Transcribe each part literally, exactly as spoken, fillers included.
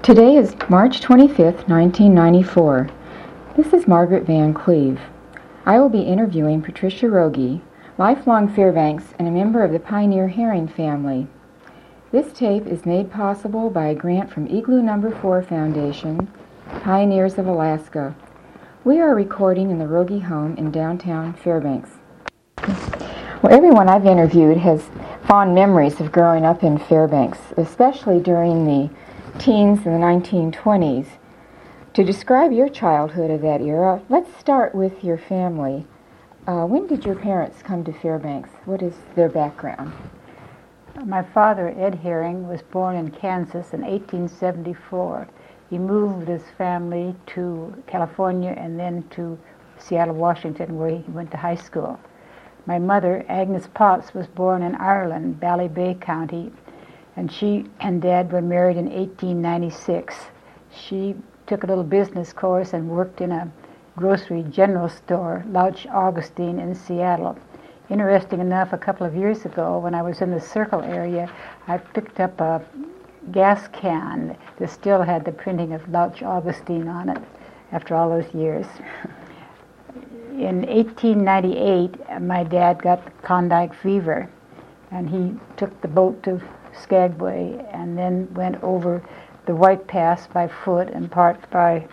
Today is March twenty-fifth, nineteen ninety-four. This is Margaret Van Cleve. I will be interviewing Patricia Rogie, lifelong Fairbanks and a member of the Pioneer Herring family. This tape is made possible by a grant from Igloo Number four Foundation, Pioneers of Alaska. We are recording in the Rogie home in downtown Fairbanks. Well, everyone I've interviewed has fond memories of growing up in Fairbanks, especially during the teens in the nineteen twenties. To describe your childhood of that era, let's start with your family. Uh, when did your parents come to Fairbanks? What is their background? My father, Ed Herring, was born in Kansas in eighteen seventy-four. He moved with his family to California and then to Seattle, Washington, where he went to high school. My mother, Agnes Potts, was born in Ireland, Bally Bay County, and she and Dad were married in eighteen ninety-six. She took a little business course and worked in a grocery general store, Louch Augustine, in Seattle. Interesting enough, a couple of years ago, when I was in the Circle area, I picked up a gas can that still had the printing of Louch Augustine on it after all those years. In eighteen ninety-eight, my dad got Klondike fever, and he took the boat to Skagway and then went over the White Pass by foot and part by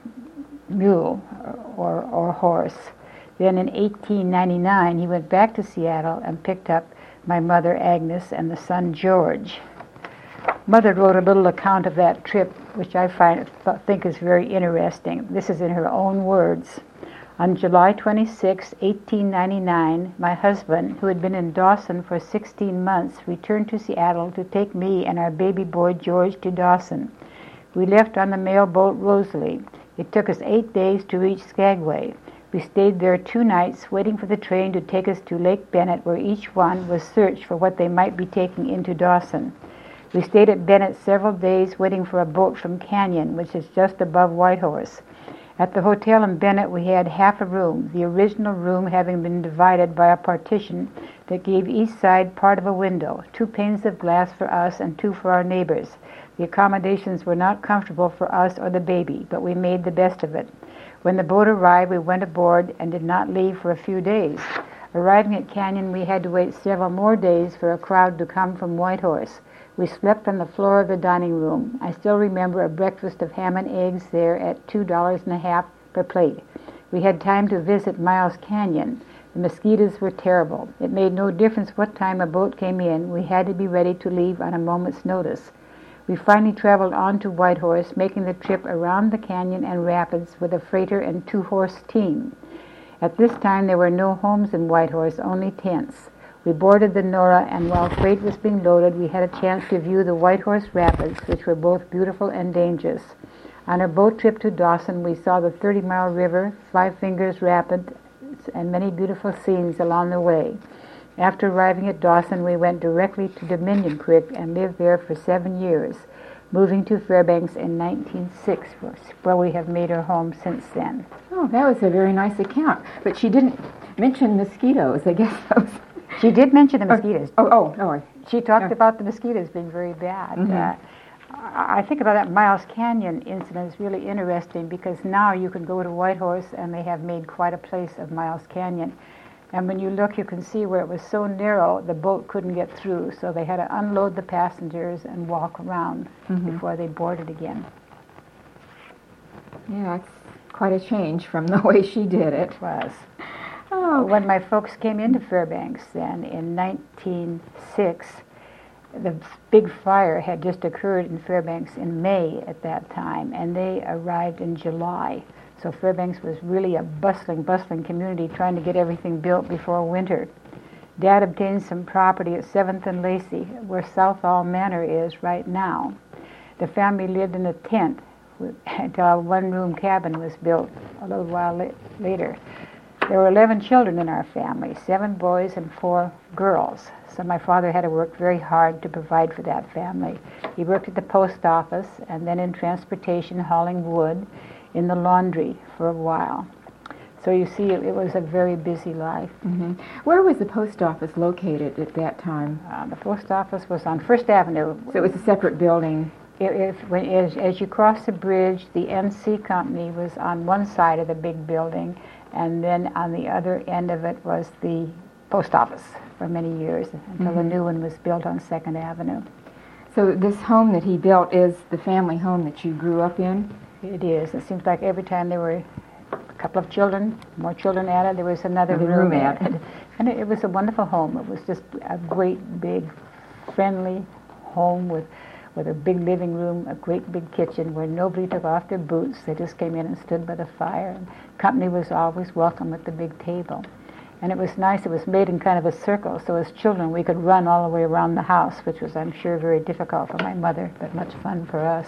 mule or, or horse. Then in eighteen ninety-nine, he went back to Seattle and picked up my mother, Agnes, and the son, George. Mother wrote a little account of that trip, which I find think is very interesting. This is in her own words. On July twenty-sixth, eighteen ninety-nine, my husband, who had been in Dawson for sixteen months, returned to Seattle to take me and our baby boy George to Dawson. We left on the mail boat Rosalie. It took us eight days to reach Skagway. We stayed there two nights, waiting for the train to take us to Lake Bennett, where each one was searched for what they might be taking into Dawson. We stayed at Bennett several days, waiting for a boat from Canyon, which is just above Whitehorse. At the hotel in Bennett, we had half a room, the original room having been divided by a partition that gave each side part of a window, two panes of glass for us and two for our neighbors. The accommodations were not comfortable for us or the baby, but we made the best of it. When the boat arrived, we went aboard and did not leave for a few days. Arriving at Canyon, we had to wait several more days for a crowd to come from Whitehorse. We slept on the floor of the dining room. I still remember a breakfast of ham and eggs there at two dollars and a half per plate. We had time to visit Miles Canyon. The mosquitoes were terrible. It made no difference what time a boat came in. We had to be ready to leave on a moment's notice. We finally traveled on to Whitehorse, making the trip around the canyon and rapids with a freighter and two-horse team. At this time, there were no homes in Whitehorse, only tents. We boarded the Nora, and while freight was being loaded, we had a chance to view the Whitehorse Rapids, which were both beautiful and dangerous. On our boat trip to Dawson, we saw the thirty mile River, Five Fingers Rapids, and many beautiful scenes along the way. After arriving at Dawson, we went directly to Dominion Creek and lived there for seven years, moving to Fairbanks in nineteen oh six, where we have made our home since then. Oh, that was a very nice account. But she didn't mention mosquitoes, I guess. Those. She did mention the mosquitoes. Oh, oh, oh. She talked oh. about the mosquitoes being very bad. Mm-hmm. Uh, I think about that Miles Canyon incident is really interesting because now you can go to Whitehorse and they have made quite a place of Miles Canyon. And when you look, you can see where it was so narrow, the boat couldn't get through. So they had to unload the passengers and walk around mm-hmm. before they boarded again. Yeah, it's quite a change from the way she did it. It was. Oh. When my folks came into Fairbanks then in nineteen oh six, the big fire had just occurred in Fairbanks in May at that time, and they arrived in July. So Fairbanks was really a bustling, bustling community trying to get everything built before winter. Dad obtained some property at seventh and Lacey, where Southall Manor is right now. The family lived in a tent until a one-room cabin was built a little while la- later. There were eleven children in our family, seven boys and four girls. So my father had to work very hard to provide for that family. He worked at the post office and then in transportation, hauling wood, in the laundry for a while. So you see, it, it was a very busy life. Mm-hmm. Where was the post office located at that time? Uh, the post office was on First Avenue. So it was a separate building? If, when, as, as you cross the bridge, the N C Company was on one side of the big building, and then on the other end of it was the post office for many years, until mm-hmm. the new one was built on Second Avenue. So this home that he built is the family home that you grew up in? It is. It seems like every time there were a couple of children, more children added, there was another Another room, room added. added. And it, it was a wonderful home. It was just a great, big, friendly home with with a big living room, a great big kitchen where nobody took off their boots. They just came in and stood by the fire. And company was always welcome at the big table. And it was nice. It was made in kind of a circle, so as children we could run all the way around the house, which was, I'm sure, very difficult for my mother, but much fun for us.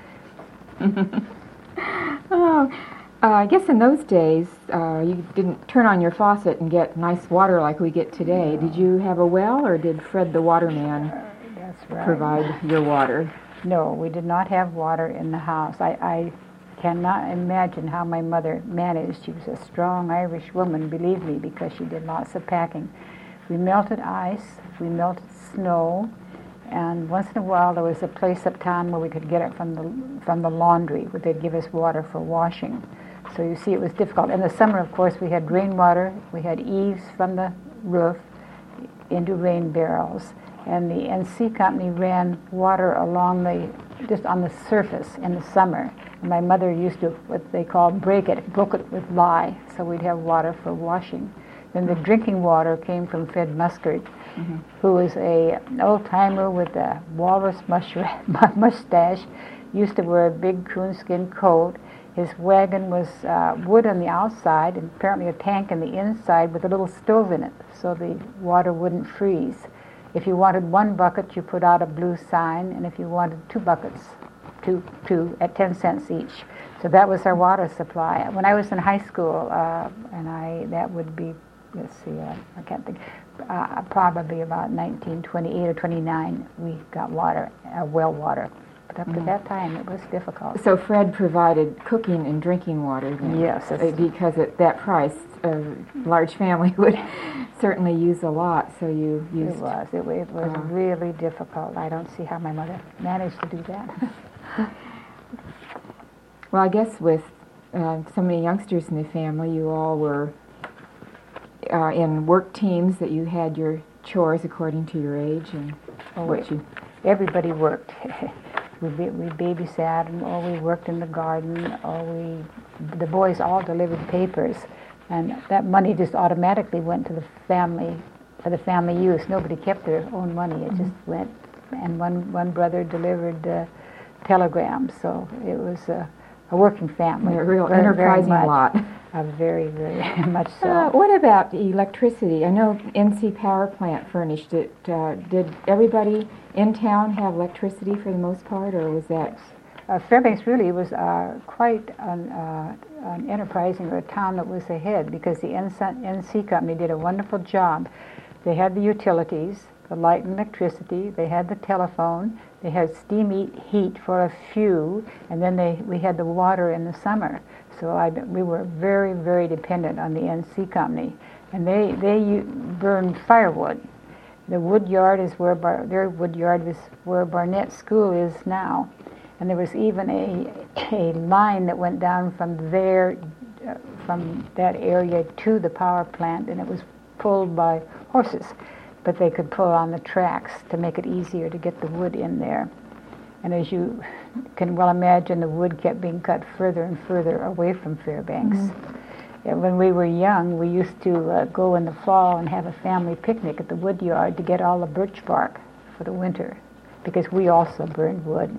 Oh, uh, I guess in those days uh, you didn't turn on your faucet and get nice water like we get today. No. Did you have a well, or did Fred the waterman uh, that's right. provide your water? No, we did not have water in the house. I, I cannot imagine how my mother managed. She was a strong Irish woman, believe me, because she did lots of packing. We melted ice, we melted snow, and once in a while there was a place uptown where we could get it from the from the laundry, where they'd give us water for washing. So you see, it was difficult. In the summer, of course, we had rainwater. We had eaves from the roof into rain barrels. And the N C Company ran water along the, just on the surface in the summer. And my mother used to, what they call, break it, broke it with lye, so we'd have water for washing. Then the drinking water came from Fred Muscard, mm-hmm. who was a, an old-timer with a walrus mustache, used to wear a big coonskin coat. His wagon was uh, wood on the outside and apparently a tank on the inside with a little stove in it, so the water wouldn't freeze. If you wanted one bucket, you put out a blue sign, and if you wanted two buckets, two, two at ten cents each. So that was our water supply. When I was in high school, uh, and I that would be, let's see, uh, I can't think, uh, probably about nineteen twenty-eight or twenty-nine, we got water, uh, well water. But up to mm. that time, it was difficult. So Fred provided cooking and drinking water then? Yes. Uh, because at that price, a large family would certainly use a lot, so you used... It was. It, it was uh, really difficult. I don't see how my mother managed to do that. Well, I guess with uh, so many youngsters in the family, you all were uh, in work teams, that you had your chores according to your age and oh, what you... Everybody worked. We, we babysat, and or we worked in the garden, or we, the boys all delivered papers, and that money just automatically went to the family, for the family use. Nobody kept their own money, it mm-hmm. just went, and one, one brother delivered uh, telegrams, so it was a, a working family. A real very, enterprising very lot. A very, very much so. Uh, what about electricity? I know N C Power Plant furnished it. Uh, did everybody in town have electricity for the most part, or was that... Uh, Fairbanks really was uh, quite an, uh, an enterprising, or a town that was ahead, because the N C Company did a wonderful job. They had the utilities, the light and electricity, they had the telephone, they had steam heat, heat for a few, and then they we had the water in the summer. So I, we were very, very dependent on the N C Company. And they, they u- burned firewood. The wood yard is where, Bar- their wood yard is where Barnett School is now. And there was even a, a line that went down from there, uh, from that area to the power plant, and it was pulled by horses. But they could pull on the tracks to make it easier to get the wood in there. And as you can well imagine, the wood kept being cut further and further away from Fairbanks. Mm-hmm. And when we were young, we used to uh, go in the fall and have a family picnic at the wood yard to get all the birch bark for the winter, because we also burned wood.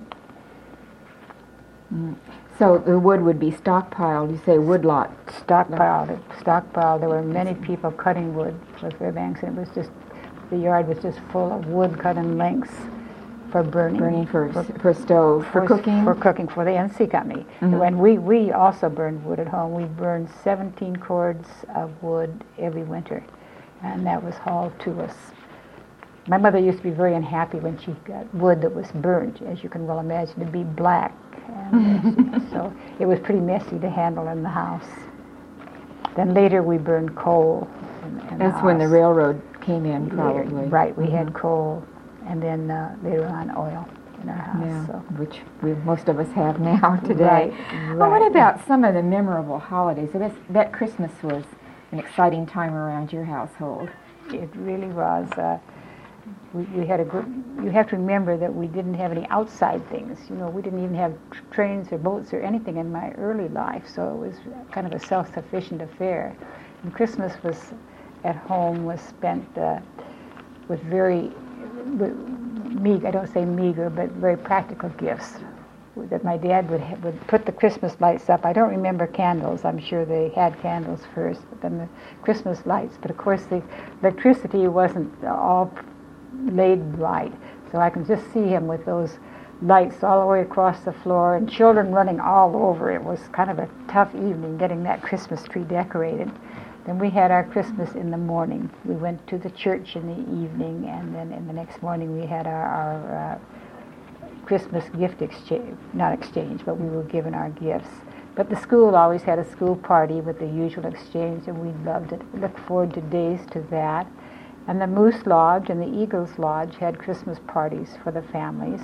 Mm. So the wood would be stockpiled, you say woodlot? Stockpiled, stockpiled. There were many people cutting wood for Fairbanks, and it was just, the yard was just full of wood cut in lengths for burning. Burning for, for, for stove, for, for cooking? For cooking, for the N C Company. Mm-hmm. When we, we also burned wood at home. We burned seventeen cords of wood every winter, and that was hauled to us. My mother used to be very unhappy when she got wood that was burnt, as you can well imagine, to be black. And so it was pretty messy to handle in the house. Then later we burned coal. In, in That's the when the railroad came in, probably. Later, right, we mm-hmm. had coal, and then uh, later on oil. in our house. Yeah, So. which we, most of us have now today. Right, Well, what right. about some of the memorable holidays? I bet, bet Christmas was an exciting time around your household. It really was. Uh, we, we had a good. You have to remember that we didn't have any outside things. You know, we didn't even have tr- trains or boats or anything in my early life. So it was kind of a self-sufficient affair. And Christmas was at home was spent uh, with very with meager. I don't say meager, but very practical gifts. That my dad would ha- would put the Christmas lights up. I don't remember candles. I'm sure they had candles first, but then the Christmas lights. But of course, the electricity wasn't all laid right, so I can just see him with those lights all the way across the floor and children running all over. It was kind of a tough evening getting that Christmas tree decorated. Then we had our Christmas in the morning. We went to the church in the evening, and then in the next morning we had our, our uh, Christmas gift exchange, not exchange, but we were given our gifts. But the school always had a school party with the usual exchange, and we loved it. We looked forward to days to that. And the Moose Lodge and the Eagles Lodge had Christmas parties for the families.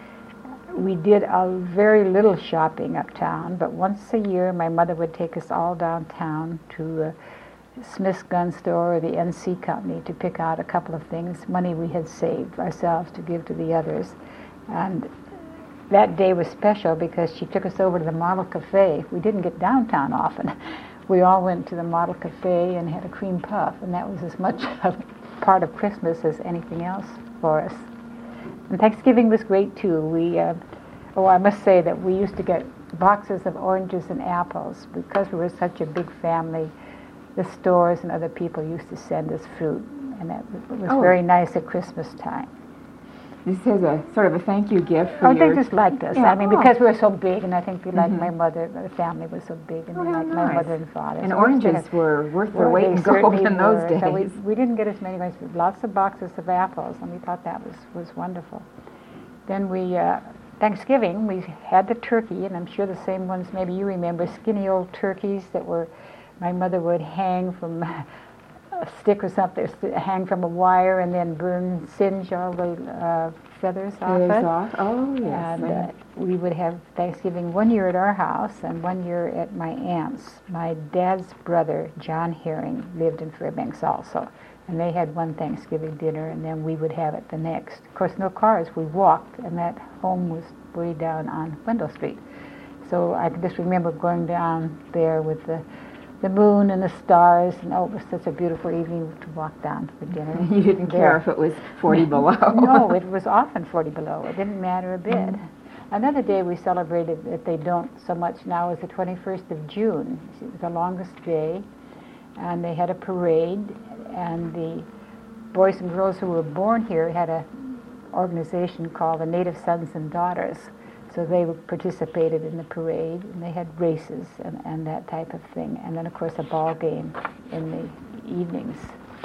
We did a very little shopping uptown, but once a year my mother would take us all downtown to uh, Smith's Gun Store or the N C Company to pick out a couple of things, money we had saved ourselves to give to the others. And that day was special because she took us over to the Model Cafe. We didn't get downtown often. We all went to the Model Cafe and had a cream puff, and that was as much a part of Christmas as anything else for us. And Thanksgiving was great too. We, uh, oh, I must say that we used to get boxes of oranges and apples because we were such a big family. The stores and other people used to send us fruit, and that was Oh. very nice at Christmas time. This is a sort of a thank you gift for Oh, your... they just liked us. Yeah, I mean, oh. because we were so big, and I think they liked Mhm. my mother. The family was so big, and Oh, they how liked my nice. mother and father. And So we used to oranges have- were worth their Well, weight they in gold certainly in those were. days. So we, we didn't get as many, but lots of boxes of apples, and we thought that was, was wonderful. Then we, uh, Thanksgiving, we had the turkey, and I'm sure the same ones maybe you remember, skinny old turkeys that were, my mother would hang from a stick or something, hang from a wire and then burn, singe all the uh, feathers off Feathers it. off. Oh, yes. And uh, we would have Thanksgiving one year at our house and one year at my aunt's. My dad's brother, John Herring, lived in Fairbanks also. And they had one Thanksgiving dinner, and then we would have it the next. Of course, no cars. We walked, and that home was way down on Wendell Street. So I can just remember going down there with the the moon and the stars, and oh, it was such a beautiful evening to walk down for dinner. You didn't there. care if it was forty below. No, it was often forty below. It didn't matter a bit. Mhm. Another day we celebrated that they don't so much now is the twenty-first of June. It was the longest day, and they had a parade, and the boys and girls who were born here had a organization called the Native Sons and Daughters. So they participated in the parade, and they had races and, and that type of thing. And then, of course, a ball game in the evenings.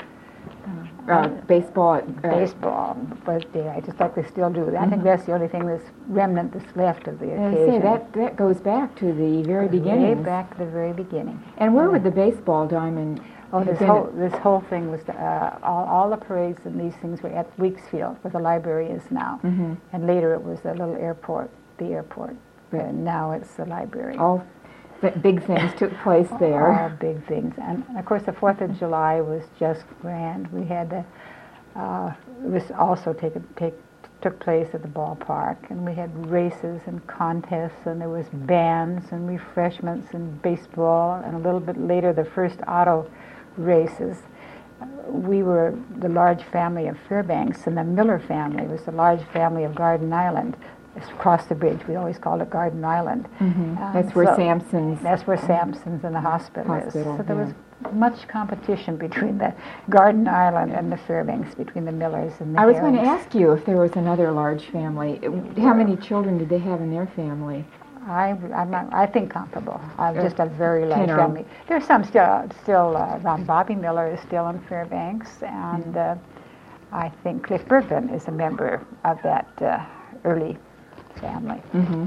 Uh, baseball. Uh, Baseball, birthday, I just like they still do. I think Mhm. that's the only thing that's remnant that's left of the I occasion. say that that goes back to the very Way beginning. back to the very beginning. And where Yeah. would the baseball diamond? Oh, have this been whole at- this whole thing was uh, all all the parades and these things were at Weeksfield, where the library is now, Mhm. and later it was a little airport, the airport. Right. And now it's the library. All th- big things took place there. All big things, and of course the Fourth of July was just grand. We had the uh, it was also taken take took place at the ballpark, and we had races and contests, and there was bands and refreshments and baseball, and a little bit later the first auto races. We were the large family of Fairbanks, and the Miller family was the large family of Garden Island. It's across the bridge. We always called it Garden Island. Mhm. Um, That's where so- Samson's. That's where Samson's and the hospital, Hospital, is. So there yeah. was much competition between the Garden Island and the Fairbanks, between the Millers and the I was going to Herrings. ask you if there was another large family. How many children did they have in their family? I, I'm not, I think comparable. I'm Uh, just a very large ten or- family. There's some still, still uh, around. Bobby Miller is still in Fairbanks, and uh, I think Cliff Bergman is a member of that uh, early family. Mm-hmm.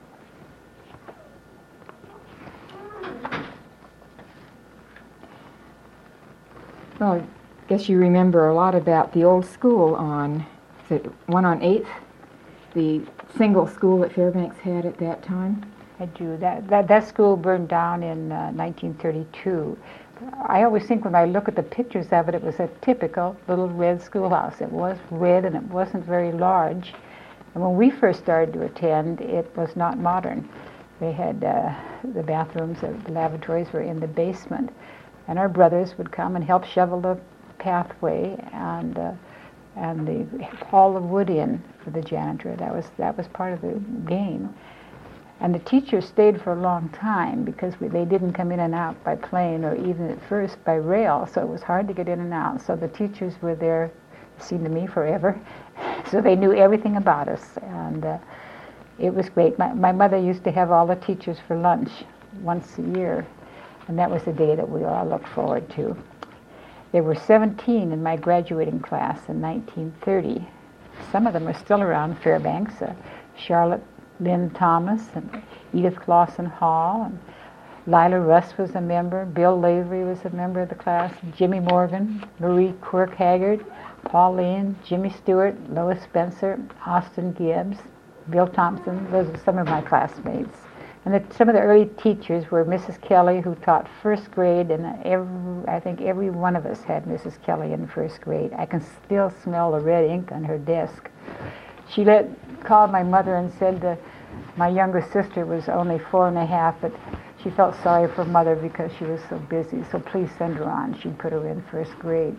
Well, I guess you remember a lot about the old school on, is it one on eighth? The single school that Fairbanks had at that time? I do. That, that, that school burned down in uh, nineteen thirty-two. I always think when I look at the pictures of it, it was a typical little red schoolhouse. It was red and it wasn't very large. And when we first started to attend, it was not modern. They had uh, the bathrooms, uh, the lavatories were in the basement. And our brothers would come and help shovel the pathway and uh, and they haul the wood in for the janitor. That was, that was part of the game. And the teachers stayed for a long time because we, they didn't come in and out by plane or even at first by rail, so it was hard to get in and out. So the teachers were there, it seemed to me, forever. So they knew everything about us, and uh, it was great. My, my mother used to have all the teachers for lunch once a year, and that was the day that we all looked forward to. There were seventeen in my graduating class in nineteen thirty. Some of them are still around Fairbanks. Uh, Charlotte Lynn Thomas and Edith Clausen Hall, and Lila Russ was a member, Bill Lavery was a member of the class, Jimmy Morgan, Marie Quirk Haggard, Pauline, Jimmy Stewart, Lois Spencer, Austin Gibbs, Bill Thompson. Those are some of my classmates. And the, some of the early teachers were Missus Kelly, who taught first grade, and every, I think every one of us had Missus Kelly in first grade. I can still smell the red ink on her desk. She let, called my mother and said that my younger sister was only four and a half, but she felt sorry for mother because she was so busy, so please send her on. She'd put her in first grade.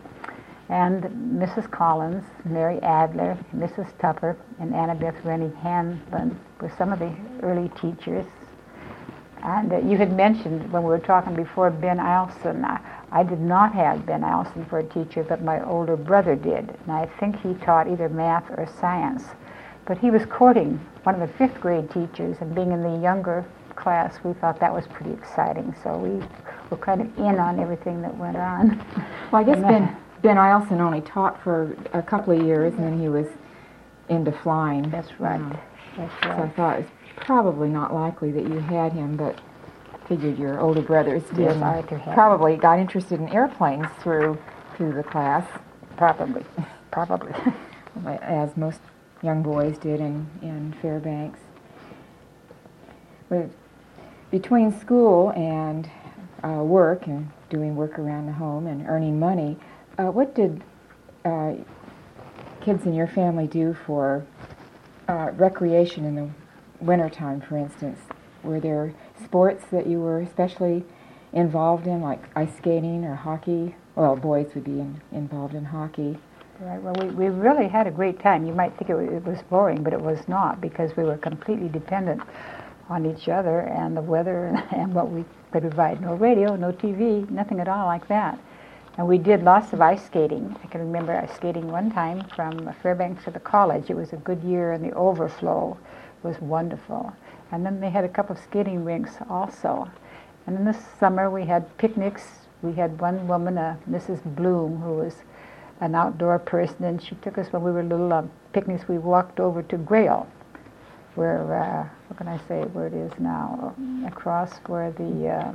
And Missus Collins, Mary Adler, Missus Tupper, and Annabeth Rennie Hanlon were some of the early teachers. And uh, you had mentioned when we were talking before Ben Eilson. I, I did not have Ben Eilson for a teacher, but my older brother did. And I think he taught either math or science. But he was courting one of the fifth grade teachers, and being in the younger class, we thought that was pretty exciting. So we were kind of in on everything that went on. Well, I guess Ben, Ben Eilson only taught for a couple of years, and then he was into flying. That's right. Um, That's right. So I thought it was probably not likely that you had him, but figured your older brothers did. Yes, Arthur had probably got interested in airplanes through through the class. Probably. Probably. As most young boys did in, in Fairbanks. But between school and uh, work and doing work around the home and earning money, uh, what did uh, kids in your family do for uh, recreation in the wintertime, for instance? Were there sports that you were especially involved in, like ice skating or hockey? Well, boys would be in, involved in hockey. Right. Well, we, we really had a great time. You might think it was, it was boring, but it was not, because we were completely dependent on each other and the weather and, and what we could provide. No radio, no T V, nothing at all like that. And we did lots of ice skating. I can remember ice skating one time from Fairbanks to the college. It was a good year, and the overflow was wonderful. And then they had a couple of skating rinks also. And in the summer we had picnics. We had one woman, uh, Missus Bloom, who was an outdoor person, and she took us when we were little uh, picnics. We walked over to Grail, where, uh, what can I say, where it is now, across where the uh,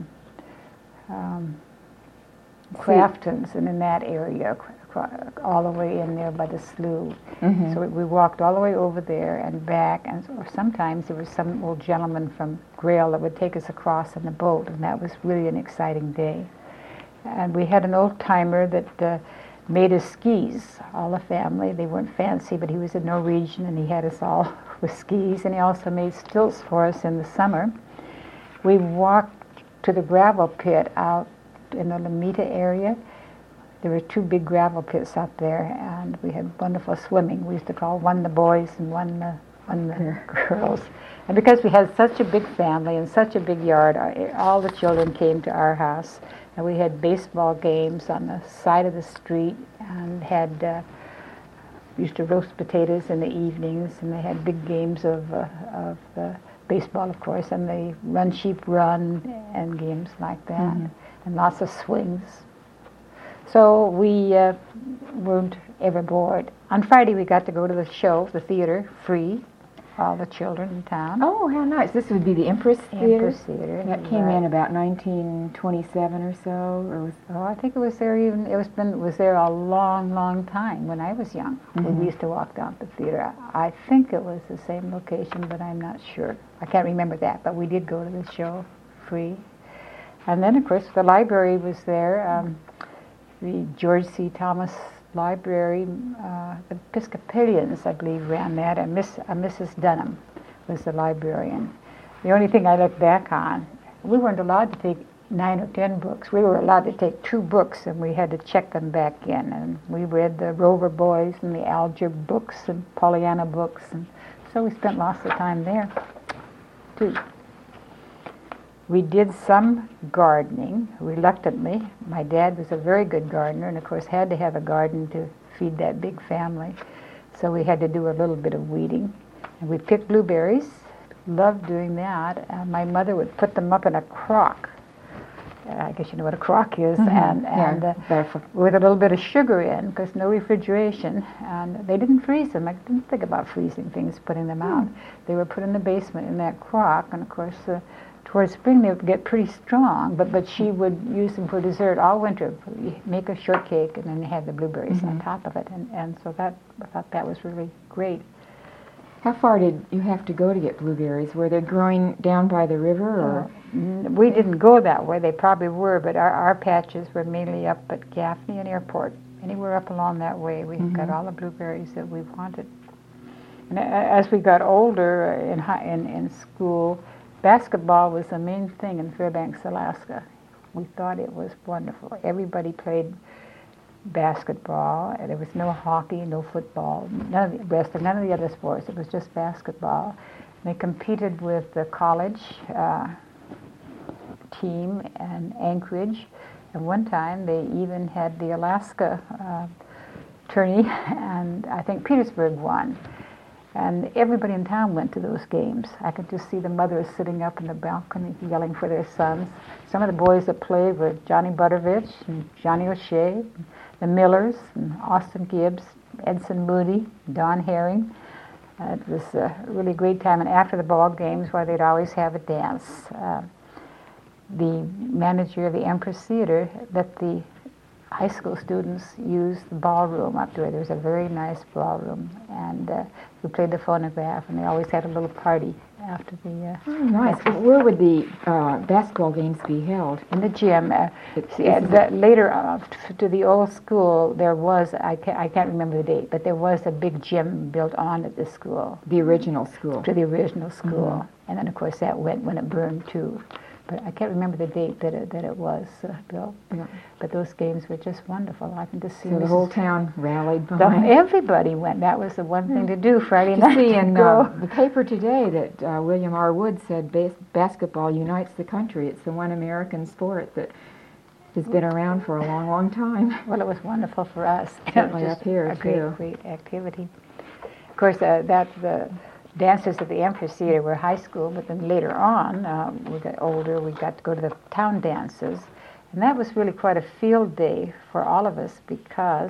um, Craftons, and in that area, all the way in there by the slough. Mm-hmm. So we, we walked all the way over there and back, and or sometimes there was some old gentleman from Grail that would take us across in the boat, and that was really an exciting day. And we had an old-timer that uh, made us skis, all the family. They weren't fancy, but he was a Norwegian, and he had us all with skis, and he also made stilts for us in the summer. We walked to the gravel pit out in the Lamita area. There were two big gravel pits up there, and we had wonderful swimming. We used to call one the boys and one the, one the girls. And because we had such a big family and such a big yard, all the children came to our house. And we had baseball games on the side of the street, and had uh, used to roast potatoes in the evenings, and they had big games of uh, of uh, baseball, of course, and the run sheep run and games like that, mm-hmm. and lots of swings. So we uh, weren't ever bored. On Friday we got to go to the show, the theater, free. all the children in town. Oh, how nice. This would be the Empress Theater? Empress Theater. That came right. in about nineteen twenty-seven or so? Or was Oh, I think it was there even, it was been, it was there a long, long time when I was young. Mhm. We used to walk down to the theater. I think it was the same location, but I'm not sure. I can't remember that, but we did go to the show free. And then, of course, the library was there. Um, the George C. Thomas Library, uh, the Episcopalians, I believe, ran that, and Miss, uh, Missus Dunham was the librarian. The only thing I look back on, we weren't allowed to take nine or ten books. We were allowed to take two books, and we had to check them back in. And we read the Rover Boys and the algebra books and Pollyanna books, and so we spent lots of time there, too. We did some gardening, reluctantly. My dad was a very good gardener, and of course had to have a garden to feed that big family. So we had to do a little bit of weeding. And we picked blueberries, loved doing that. And my mother would put them up in a crock. Uh, I guess you know what a crock is, Mhm. and, Yeah, and uh, barefoot. with a little bit of sugar in, because no refrigeration. And they didn't freeze them. I didn't think about freezing things, putting them out. They were put in the basement in that crock, and of course, uh, towards spring they would get pretty strong, but, but she would use them for dessert all winter. Make a shortcake and then have the blueberries Mhm. on top of it. And, and so that, I thought that was really great. How far did you have to go to get blueberries? Were they growing down by the river, or? Uh, we didn't go that way. They probably were, but our, our patches were mainly up at Gaffney and Airport. Anywhere up along that way, we Mhm. got all the blueberries that we wanted. And a- as we got older in, high, in, in school, basketball was the main thing in Fairbanks, Alaska. We thought it was wonderful. Everybody played basketball, and there was no hockey, no football, none of the rest, none of the other sports. It was just basketball. They competed with the college uh, team in Anchorage, and one time they even had the Alaska uh, tourney, and I think Petersburg won. And everybody in town went to those games. I could just see the mothers sitting up in the balcony yelling for their sons. Some of the boys that played were Johnny Butterbridge and Johnny O'Shea, the Millers, and Austin Gibbs, Edson Moody, Don Herring. Uh, it was a really great time. And after the ball games, where they'd always have a dance, uh, the manager of the Empress Theater let the high school students use the ballroom up there. There was a very nice ballroom, and uh, we played the phonograph, and they always had a little party after the... Uh, Oh, nice. Where would the uh, basketball games be held? in the gym. Uh, It's- see, uh, it's- the, later uh, t- to the old school, there was, I can't, I can't remember the date, but there was a big gym built on at the school, The original school. to the original school. Mhm. And then, of course, that went when it burned, too. But I can't remember the date that it, that it was uh, built. Yeah. But those games were just wonderful. I can just see So the Missus whole town rallied The- behind. everybody went. That was the one thing to do Friday You night. see to in go. uh, the paper today that uh, William R. Wood said bas- basketball unites the country. It's the one American sport that has been around for a long, long time. Well, it was wonderful for us. Certainly It was up here, a great, too. great activity. Of course, uh, that the dances at the Empress Theater were high school, but then later on, uh, we got older, we got to go to the town dances. And that was really quite a field day for all of us, because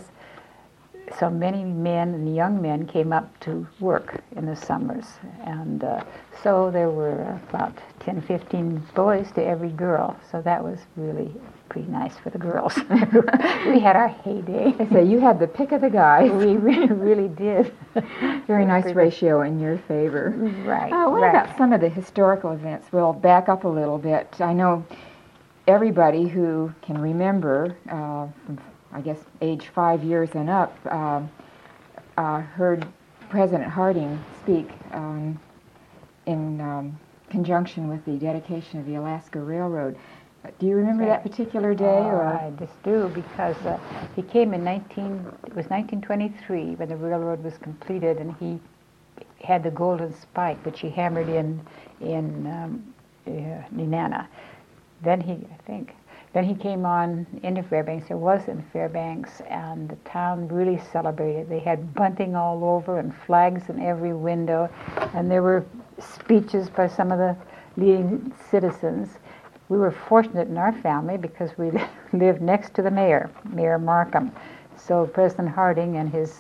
so many men and young men came up to work in the summers. And uh, so there were about ten, fifteen boys to every girl. So that was really pretty nice for the girls. We had our heyday. They say you had the pick of the guys. We really, really did. Very nice ratio in your favor. Right, Uh, what right. about some of the historical events? We'll back up a little bit. I know everybody who can remember, uh, from, I guess, age five years and up, um, uh, heard President Harding speak um, in um, conjunction with the dedication of the Alaska Railroad. Uh, Do you remember that particular day? Oh, or I just do, because uh, he came in nineteen, it was nineteen twenty-three when the railroad was completed, and he had the Golden Spike, which he hammered in in um, uh, Nenana. Then he, I think, then he came on into Fairbanks. It was in Fairbanks, and the town really celebrated. They had bunting all over and flags in every window, and there were speeches by some of the leading citizens. We were fortunate in our family because we lived next to the mayor, Mayor Markham. So President Harding and his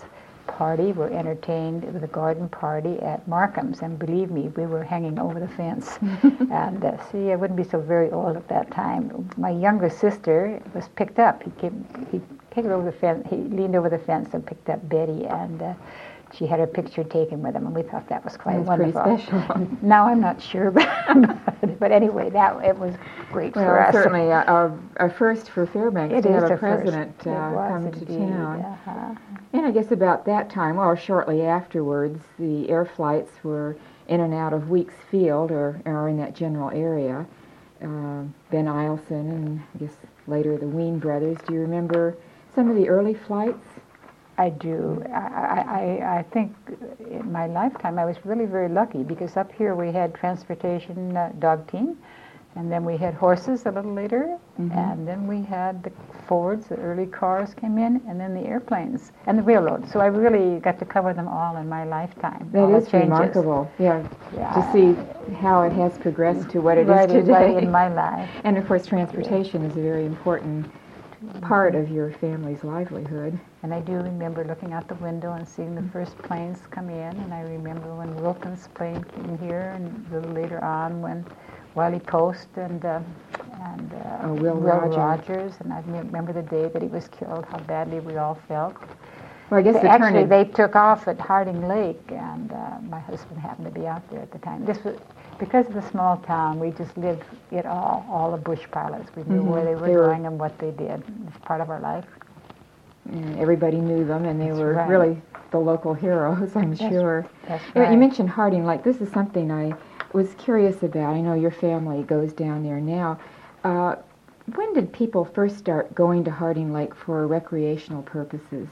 party, were entertained with a garden party at Markham's, and believe me, we were hanging over the fence. And uh, see, I wouldn't be so very old at that time. My younger sister was picked up. He came, he picked over the fence. He leaned over the fence and picked up Betty, and uh, she had her picture taken with him, and we thought that was quite That's wonderful. pretty special. Now I'm not sure, but, but anyway, that it was great Well, for us. certainly a, a, a first for Fairbanks It to is have a a first. president It uh, was come to indeed, town. uh-huh. And I guess about that time, or shortly afterwards, the air flights were in and out of Weeks Field, or, or in that general area. Uh, Ben Eielson, and I guess later the Ween brothers. Do you remember some of the early flights? I do. I, I, I think in my lifetime I was really very lucky, because up here we had transportation uh, dog team, and then we had horses a little later, Mm-hmm. and then we had the Fords, the early cars came in, and then the airplanes and the railroad. So I really got to cover them all in my lifetime. That all the is changes. remarkable, yeah, Yeah. to see how it has progressed to what it right, is today. Right in my life. And of course, transportation is a very important part of your family's livelihood. And I do remember looking out the window and seeing the first planes come in, and I remember when Wilkins' plane came here, and a little later on when Wiley Post and uh, and uh, Oh, Will Rogers. Rogers, and I remember the day that he was killed, how badly we all felt. Well, I guess the Actually, turn they took off at Harding Lake, and uh, my husband happened to be out there at the time. This was because of the small town. We just lived it all, all the bush pilots. We knew Mhm. where they were They were- going and what they did. It was part of our life. Mm, everybody knew them, and they That's were right. really the local heroes, I'm That's- sure. That's Yeah, right. You mentioned Harding Lake. This is something I was curious about. I know your family goes down there now. Uh, when did people first start going to Harding Lake for recreational purposes?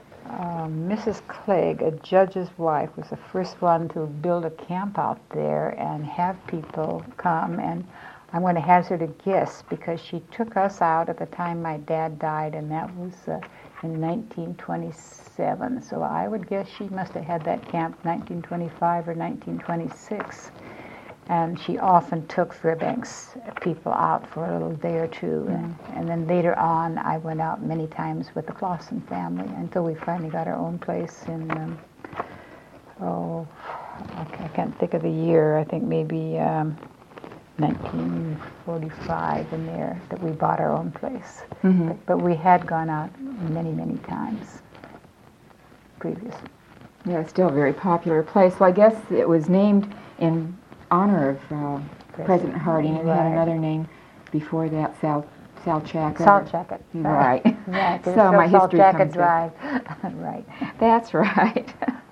Um, Missus Clegg, a judge's wife, was the first one to build a camp out there and have people come. And I'm going to hazard a guess, because she took us out at the time my dad died, and that was uh, in nineteen twenty-seven. So I would guess she must have had that camp nineteen twenty-five or nineteen twenty-six. And she often took Fairbanks people out for a little day or two. Mm. And, and then later on, I went out many times with the Clausen family until we finally got our own place in, um, oh, I ca- I can't think of the year. I think maybe um, nineteen forty-five in there that we bought our own place. Mm-hmm. But, but we had gone out many, many times previous. Yeah, it's still a very popular place. Well, I guess it was named in honor of uh, President Harding. It had Right. another name before that, Sal Sal Chaca. Salt Jacket. Right. Right. So there's my no Salt history Jacket comes in. Drive. Right. That's right.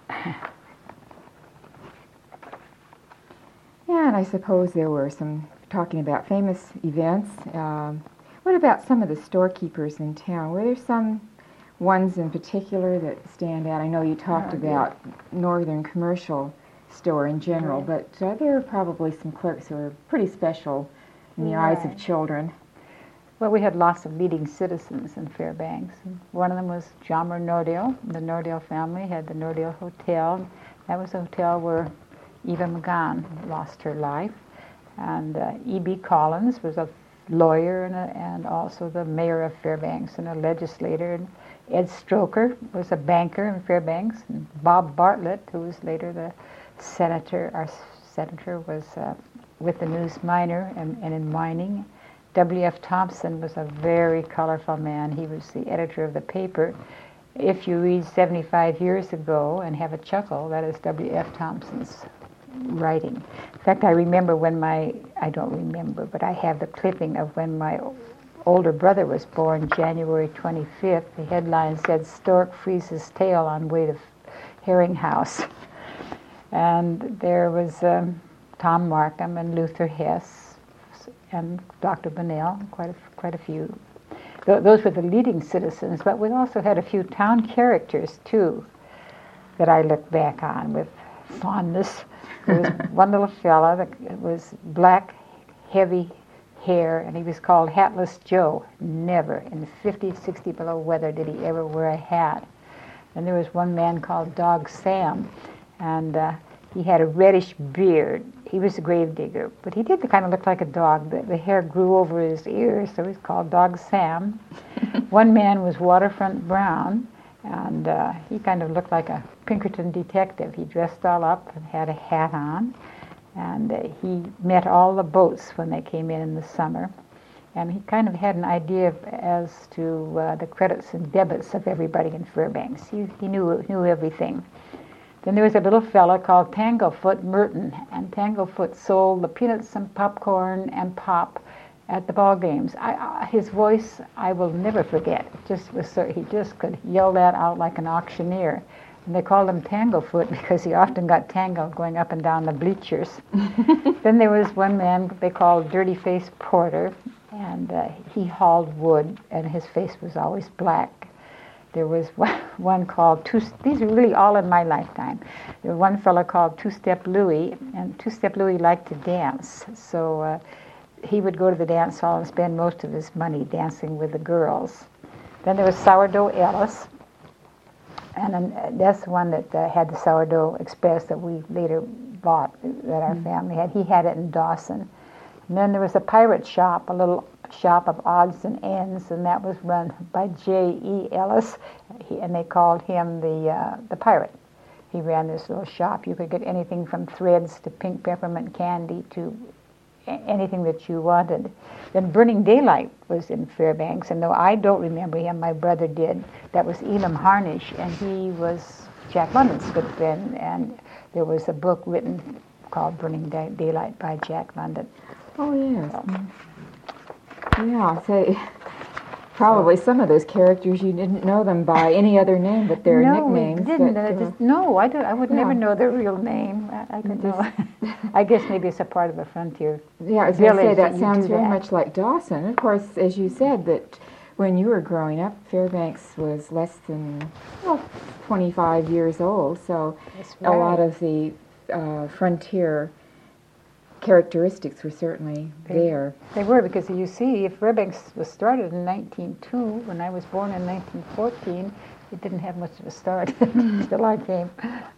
Yeah, and I suppose there were some, talking about famous events, um, what about some of the storekeepers in town? Were there some ones in particular that stand out? I know you talked Oh, about Northern Commercial Store in general, Right. but uh, there are probably some clerks who are pretty special in the eyes of Right. children. Well, we had lots of leading citizens in Fairbanks. One of them was John Nordale. The Nordale family had the Nordale Hotel. That was a hotel where Eva McGowan lost her life. And uh, E B Collins was a lawyer and, a, and also the mayor of Fairbanks and a legislator. And Ed Stroker was a banker in Fairbanks. And Bob Bartlett, who was later the senator, our senator, was uh, with the News Miner and, and in mining. W F Thompson was a very colorful man. He was the editor of the paper. If you read seventy-five years ago and have a chuckle, that is W F Thompson's writing. In fact, I remember when my, I don't remember, but I have the clipping of when my older brother was born, January twenty-fifth. The headline said, "Stork freezes tail on way to Herring House." And there was um, Tom Markham and Luther Hess and Doctor Bunnell, quite a, quite a few. Th- those were the leading citizens, but we also had a few town characters, too, that I look back on with fondness. There was one little fella that was black, heavy hair, and he was called Hatless Joe. Never in fifty, sixty below weather did he ever wear a hat. And there was one man called Dog Sam, and uh, he had a reddish beard. He was a grave digger, but he did kind of look like a dog. The, the hair grew over his ears, so he's called Dog Sam. One man was Waterfront Brown, And uh, he kind of looked like a Pinkerton detective. He dressed all up and had a hat on. And uh, he met all the boats when they came in in the summer. And he kind of had an idea of, as to uh, the credits and debits of everybody in Fairbanks. He, he knew knew everything. Then there was a little fella called Tanglefoot Merton, and Tanglefoot sold the peanuts and popcorn and pop at the ball games. I, I, his voice I will never forget. It just was so, he just could yell that out like an auctioneer. And they called him Tanglefoot because he often got tangled going up and down the bleachers. Then there was one man they called Dirty Face Porter, and uh, he hauled wood, and his face was always black. There was one, one called Two. These are really all in my lifetime. There was one fellow called Two Step Louie, and Two Step Louie liked to dance, so uh, he would go to the dance hall and spend most of his money dancing with the girls. Then there was Sourdough Ellis, and um, that's one that uh, had the Sourdough Express that we later bought, that our mm-hmm. family had. He had it in Dawson. And then there was a pirate shop, a little shop of odds and ends, and that was run by J E Ellis, he, and they called him the uh, the pirate. He ran this little shop. You could get anything from threads to pink peppermint candy to a- anything that you wanted. Then Burning Daylight was in Fairbanks, and though I don't remember him, my brother did. That was Elam Harnish, and he was Jack London's good friend, and there was a book written called Burning Day- Daylight by Jack London. Oh, yes. So. Yeah, so probably so, some of those characters you didn't know them by any other name but their no, nicknames. We didn't. But, uh, just, no, I, don't, I would yeah. never know their real name. I, I don't know. I guess maybe it's a part of a frontier. Yeah, I was going to say that that sounds very that. much like Dawson. Of course, as you said, that when you were growing up, Fairbanks was less than well, twenty-five years old, so right. a lot of the uh, frontier characteristics were certainly they, there. They were, because you see, if Fairbanks was started in nineteen oh two, when I was born in nineteen fourteen, it didn't have much of a start until I came.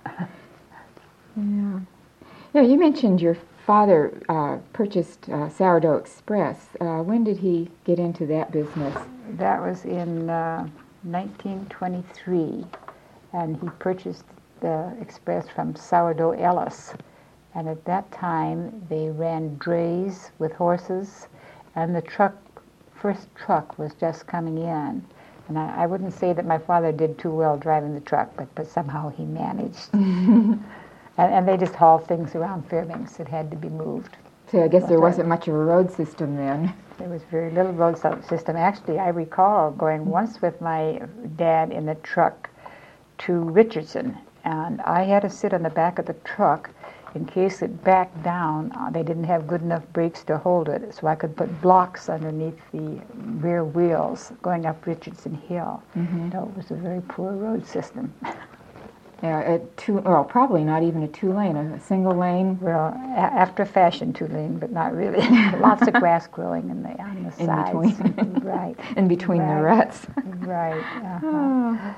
Yeah. Yeah, you mentioned your father uh, purchased uh, Sourdough Express. Uh, when did he get into that business? That was in uh, nineteen twenty-three, and he purchased the Express from Sourdough Ellis. And at that time, they ran drays with horses, and the truck, first truck was just coming in. And I, I wouldn't say that my father did too well driving the truck, but, but somehow he managed. and, and they just hauled things around Fairbanks that had to be moved. So I guess there wasn't much of a road system then. There was very little road system. Actually, I recall going once with my dad in the truck to Richardson, and I had to sit on the back of the truck in case it backed down. Uh, they didn't have good enough brakes to hold it, so I could put blocks underneath the rear wheels going up Richardson Hill. Mm-hmm. So it was a very poor road system. Yeah, a two, well, probably not even a two-lane, a single lane. Well, a- after fashion, two-lane, but not really. Lots of grass growing in the, on the in sides. Between. Right. In between right. the ruts. Right. Uh-huh. Oh.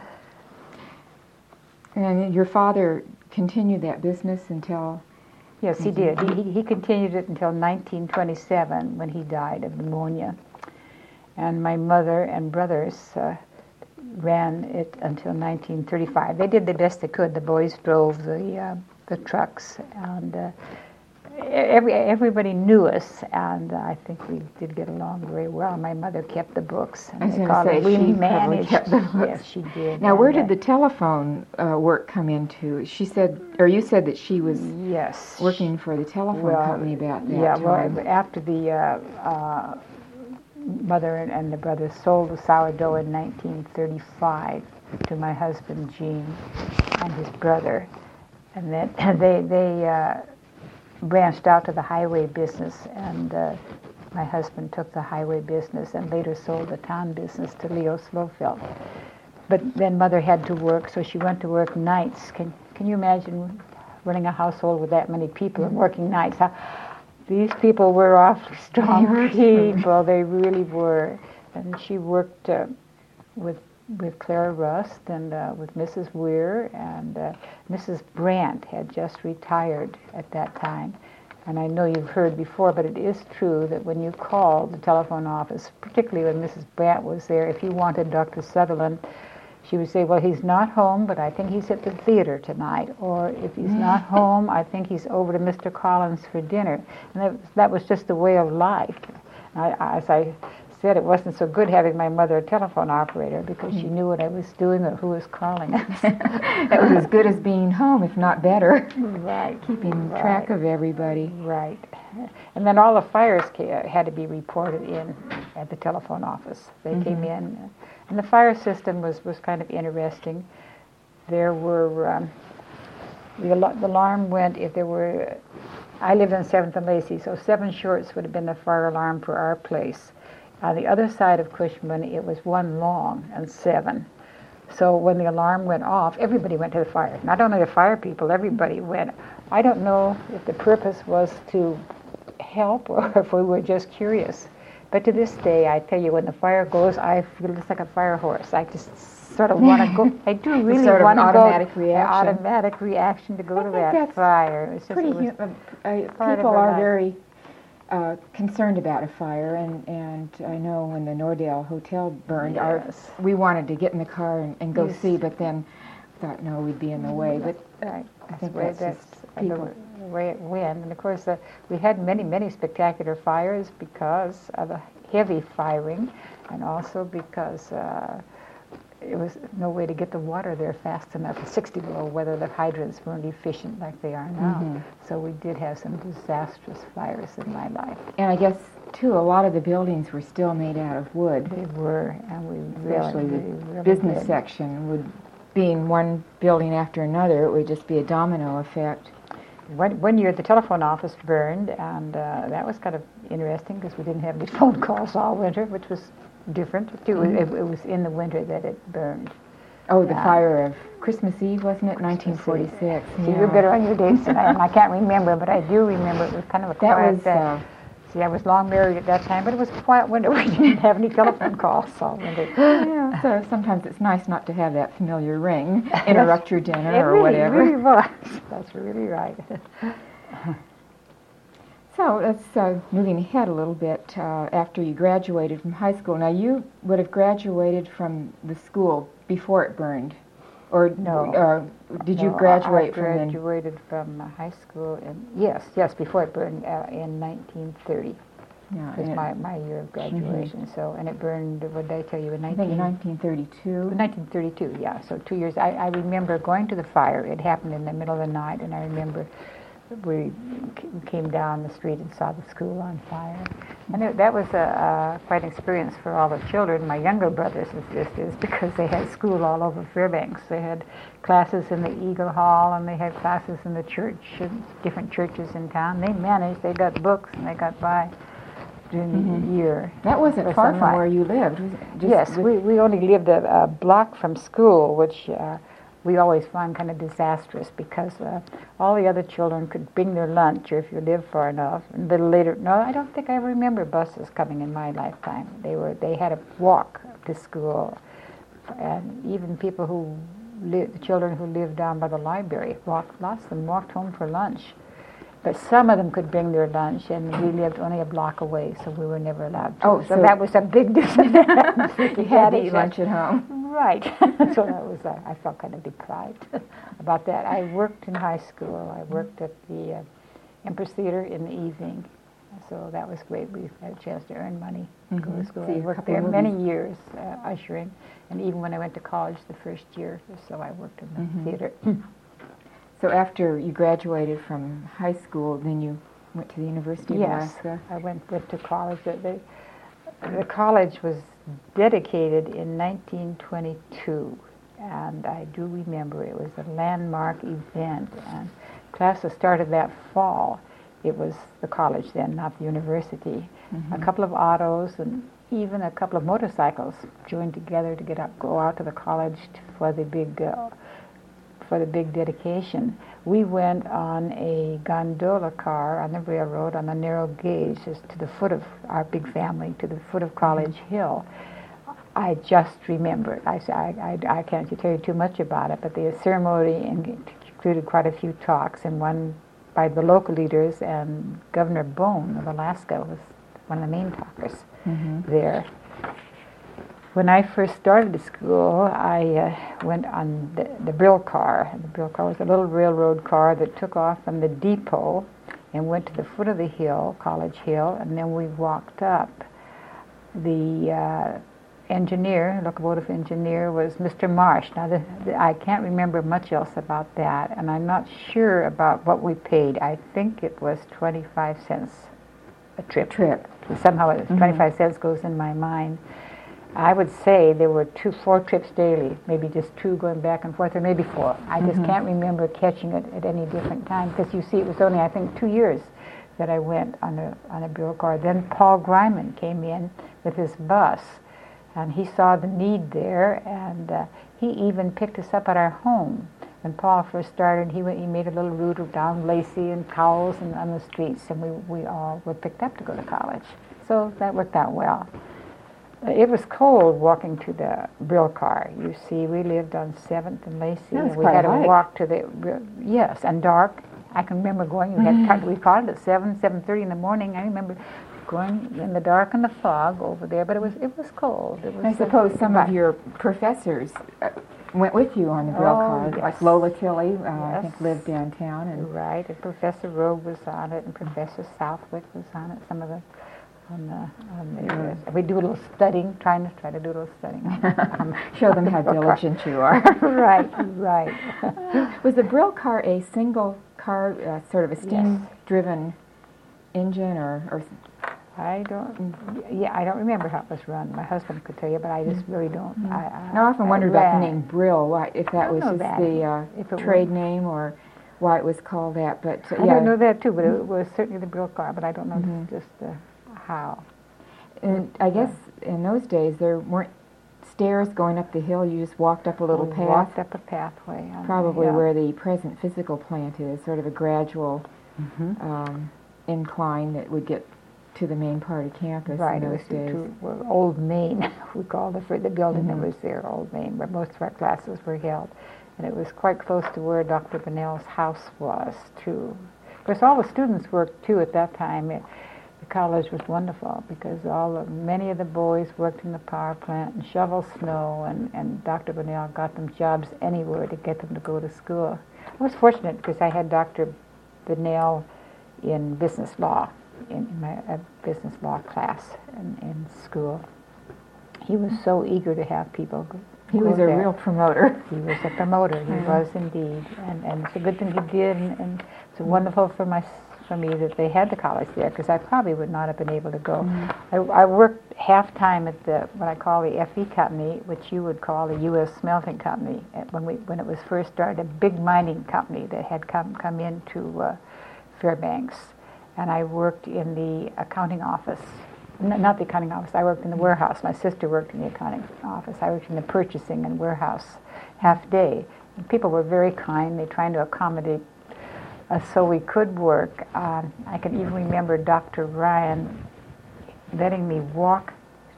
And your father continued that business until... Yes, he did. He, he continued it until nineteen twenty-seven, when he died of pneumonia. And my mother and brothers uh, ran it until nineteen thirty-five. They did the best they could. The boys drove the uh, the trucks, and uh, every everybody knew us, and uh, I think we did get along very well. My mother kept the books. I was going to say, it, we she managed. kept the books. Yes, she did. Now, where did uh, the telephone uh, work come into? She said, or you said that she was yes working for the telephone well, company about that yeah, time. well, after the uh, uh, mother and, and the brothers sold the sourdough in nineteen thirty-five to my husband Gene and his brother, and then they they uh, branched out to the highway business, and uh, my husband took the highway business and later sold the town business to Leo Slofeld. But then mother had to work, so she went to work nights. Can can you imagine running a household with that many people and working nights? How, these people were awfully strong people. They really were. And she worked uh, with with Clara Rust and uh, with Missus Weir, and uh, Missus Brandt had just retired at that time. And I know you've heard before, but it is true that when you called the telephone office, particularly when Missus Brandt was there, if you wanted Doctor Sutherland, she would say, well, he's not home, but I think he's at the theater tonight. Or if he's not home, I think he's over to Mister Collins for dinner. And that, that was just the way of life. I, as I said, it wasn't so good having my mother a telephone operator because she knew what I was doing or who was calling us. That was as good as being home, if not better. Right. Keeping right. track of everybody. Right. And then all the fires ca- had to be reported in at the telephone office. They mm-hmm. came in. And the fire system was, was kind of interesting. There were, um, the, al- the alarm went if there were, I lived on seventh and Lacey, so seven shorts would have been the fire alarm for our place. On the other side of Cushman, it was one long and seven. So when the alarm went off, everybody went to the fire. Not only the fire people, everybody went. I don't know if the purpose was to help or if we were just curious. But to this day, I tell you, when the fire goes, I feel just like a fire horse. I just sort of want to go. I do really sort of want to go. automatic reaction. An automatic reaction to go I to think that that's fire. It's just, Pretty it was hu- uh, uh, part of people our are life. very uh, concerned about a fire, and, and I know when the Nordale Hotel burned, our, Yes. we wanted to get in the car and, and go Yes. see, but then thought, no, we'd be in the way. But Right. I think Way- that's that's just the people. way it went. And of course, uh, we had many, many spectacular fires because of the heavy firing, and also because uh, it was no way to get the water there fast enough. At sixty below weather, the hydrants weren't efficient like they are now. Mm-hmm. So we did have some disastrous fires in my life. And I guess, too, a lot of the buildings were still made out of wood, They were, and we especially really, the we really business did. section. Would being one building after another, it would just be a domino effect. One, one year the telephone office burned, and uh, that was kind of interesting because we didn't have any phone calls all winter, which was different too. Mm-hmm. It, it was in the winter that it burned. Oh, the Yeah. fire of Christmas Eve, wasn't it? nineteen forty-six. See, you're better on your dates than I am. I can't remember, but I do remember it was kind of a That quiet was, day. uh, See, I was long married at that time, but it was a quiet winter. We didn't have any telephone calls all winter. yeah, so sometimes it's nice not to have that familiar ring interrupt your dinner It or really, whatever. really was. That's really right. So let's uh, moving ahead a little bit uh, after you graduated from high school. Now you would have graduated from the school before it burned, or No. uh, did you No, graduate I from the? graduated from uh, high school in, yes, yes, before it burned uh, in nineteen thirty. Yeah, Was and my, my year of graduation. So, and it burned, what did I tell you, in I think nineteen, nineteen thirty-two. nineteen thirty-two, yeah, so two years. I, I remember going to the fire. It happened in the middle of the night, and I remember we c- came down the street and saw the school on fire. And it, that was a, a quite an experience for all the children, my younger brothers and sisters, because they had school all over Fairbanks. They had classes in the Eagle Hall, and they had classes in the church, and different churches in town. They managed, they got books, and they got by during Mhm. the year. That wasn't for far from sunlight. where you lived. Was it just Yes, with- we, we only lived a, a block from school, which uh, we always found kind of disastrous because uh, all the other children could bring their lunch, or if you lived far enough. And a little later, no, I don't think I ever remember buses coming in my lifetime. They were they had to walk to school, and even people who lived, the children who lived down by the library, walked. Lots of them walked home for lunch. But some of them could bring their lunch, and we lived only a block away, so we were never allowed to. Oh, so, so- that was a big disadvantage. You had to eat lunch at home. Right. So that was, uh, I felt kind of deprived about that. I worked in high school. I worked at the uh, Empress Theater in the evening. So that was great. We had a chance to earn money, go to Mhm. school. See I a worked couple there of many movies. years uh, ushering. And even when I went to college the first year or so, I worked in the Mhm. theater. So after you graduated from high school, then you went to the University of Yes, Alaska. I went, went to college. The, the, the college was dedicated in nineteen twenty-two, and I do remember it was a landmark event, and classes started that fall. It was the college then, not the university. Mhm. A couple of autos and even a couple of motorcycles joined together to get up, go out to the college t- for the big uh, for the big dedication. We went on a gondola car on the railroad on the narrow gauge just to the foot of our big family, to the foot of College Hill. I just remember it. I, s- I, I, I can't tell you too much about it, but the ceremony in- included quite a few talks, and one by the local leaders, and Governor Bone of Alaska was one of the main talkers Mhm. there. When I first started to school, I uh, went on the, the Brill car. The Brill car was a little railroad car that took off from the depot and went to the foot of the hill, College Hill, and then we walked up. The uh, engineer, locomotive engineer, was Mister Marsh. Now, the, the, I can't remember much else about that, and I'm not sure about what we paid. I think it was twenty-five cents a trip. Trip. Somehow, Mm-hmm. twenty-five cents goes in my mind. I would say there were two, four trips daily, maybe just two going back and forth, or maybe four. I just Mm-hmm. can't remember catching it at any different time, because you see, it was only, I think, two years that I went on a on a Brill car. Then Paul Greiman came in with his bus, and he saw the need there, and uh, he even picked us up at our home. When Paul first started, he went, he made a little route down Lacey and Cowles and on the streets, and we, we all were picked up to go to college. So that worked out well. It was cold walking to the Brill car. You see, we lived on seventh and Lacey. That was and we quite had a to hike. walk to the, yes, and dark. I can remember going, we had cut, we caught it at seven, seven thirty in the morning. I remember going in the dark and the fog over there, but it was it was cold. It was I suppose a, some of your professors uh, went with you on the Brill Oh, car, yes. like Lola Tilley, uh, I Yes. think lived downtown. And Right, and Professor Rogue was on it, and Professor Southwick was on it. Some of the, on the, on the uh, we do a little studying, trying to try to do a little studying. on- show them how on the Brill car. diligent you are. Right, right. Was the Brill car a single car, uh, sort of a steam-driven engine, or, or I don't, yeah, I don't remember how it was run. My husband could tell you, but I just really don't. I, I, I often wondered about the ran. name Brill, why, if that I was know just that. the uh, If it trade was- name or why it was called that. But uh, I yeah, don't know that too, but it was certainly the Brill car, but I don't know Mhm. just uh, how. and I guess in those days there weren't stairs going up the hill. You just walked up a little We path, walked up a pathway. on the probably hill. where the present physical plant is, sort of a gradual Mhm. um, incline that would get to the main part of campus Right, in it those was to, days. to well, Old Main, we called it, for the building Mhm. that was there, Old Main, where most of our classes were held. And it was quite close to where Doctor Bunnell's house was, too. Of course, all the students worked, too, at that time. It, the college was wonderful because all of, many of the boys worked in the power plant and shoveled snow, and, and Doctor Bunnell got them jobs anywhere to get them to go to school. I was fortunate because I had Doctor Bunnell in business law, in, in my uh, business law class in, in school. He was so eager to have people go. He go was a there. real promoter. He was a promoter. He Mhm. was indeed, and and it's a good thing he did, and, and it's wonderful for my for me that they had the college there, because I probably would not have been able to go. I, I worked half time at the what I call the F E company, which you would call the U S Smelting Company, at when we when it was first started, a big mining company that had come come into uh, Fairbanks, and I worked in the accounting office. N- not the accounting office. I worked in the warehouse. My sister worked in the accounting office. I worked in the purchasing and warehouse half day. And people were very kind. They trying to accommodate us so we could work. Um, I can even remember Doctor Ryan letting me walk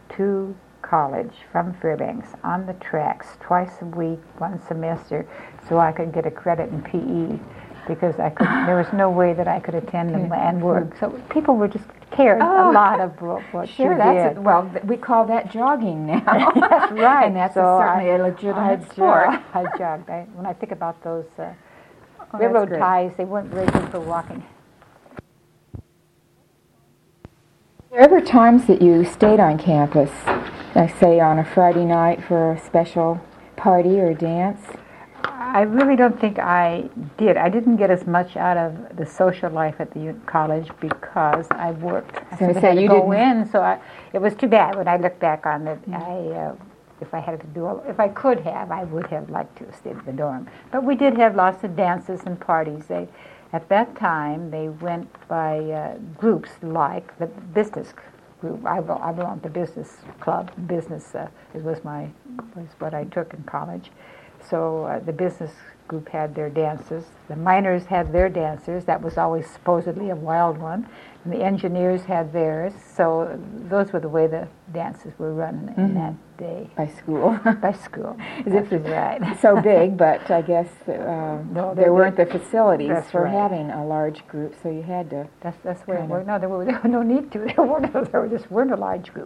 to college from Fairbanks on the tracks twice a week, one semester, so I could get a credit in P E, because I could. There was no way that I could attend and, and work. So people were just cared Oh. a lot of what, what Sure, you that's did. a, well, th- we call that jogging now. That's right. And that's So a, certainly I- a I legitimate sport. jog- I jogged. I, when I think about those uh, Oh, that's railroad great. ties, they weren't very good for walking. Were there ever times that you stayed on campus, like say on a Friday night for a special party or dance? I really don't think I did. I didn't get as much out of the social life at the u- college because I worked. I So sort of say had to you go didn't- in, so I, it was too bad when I look back on it. I, uh, if I had to do, if I could have, I would have liked to have stayed in the dorm. But we did have lots of dances and parties. They, at that time, they went by uh, groups like the business group. I, bel- I belonged to business club. Business uh, it was my was what I took in college. So uh, the business group had their dances. The miners had their dancers. That was always supposedly a wild one. And the engineers had theirs. So those were the way the dances were run in Mhm. that day. By school. By school. As if That's it's right. so big, but I guess uh, No, there they- weren't the facilities That's for right. having a large group, so you had to. That's that's the way it Kind of. worked. No, there were there were no need to. There weren't. There were just weren't a large group.